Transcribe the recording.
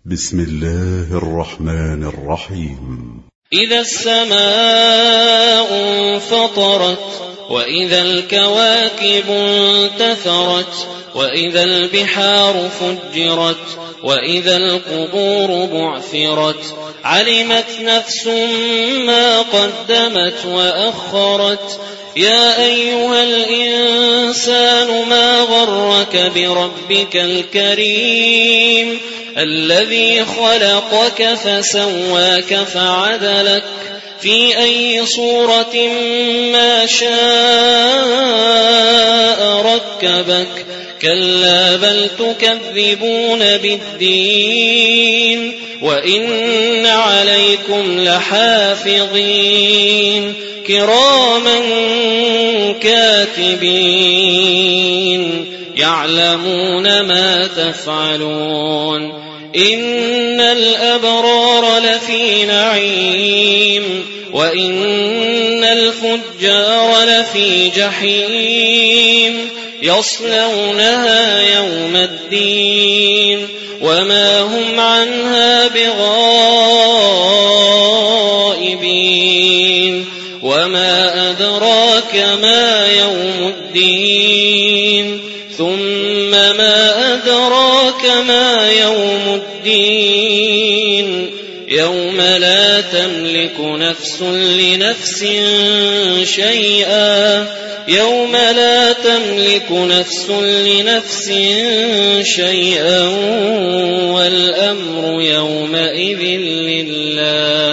بسم الله الرحمن الرحيم. إذا السماء انفطرت وإذا الكواكب انتثرت وإذا البحار فجرت وإذا القبور بعثرت علمت نفس ما قدمت وأخرت يا أيها الإنسان ما غرك بربك الكريم الذي خلقك فسواك فعدلك في أي صورة ما شاء ركبك كلا بل تكذبون بالدين وإن عليكم لحافظين كراما كاتبين يعلمون ما تفعلون إن الأبرار لفي نعيم وإن الفجار لفي جحيم يصلونها يوم الدين وما هم عنها بغائبين وما أدراك ما يوم الدين ثم ما أدراك ما يوم الدين يوم لا تملك نفس لنفس شيئا يوم لا تملك نفس لنفس شيئا والأمر يومئذ لله.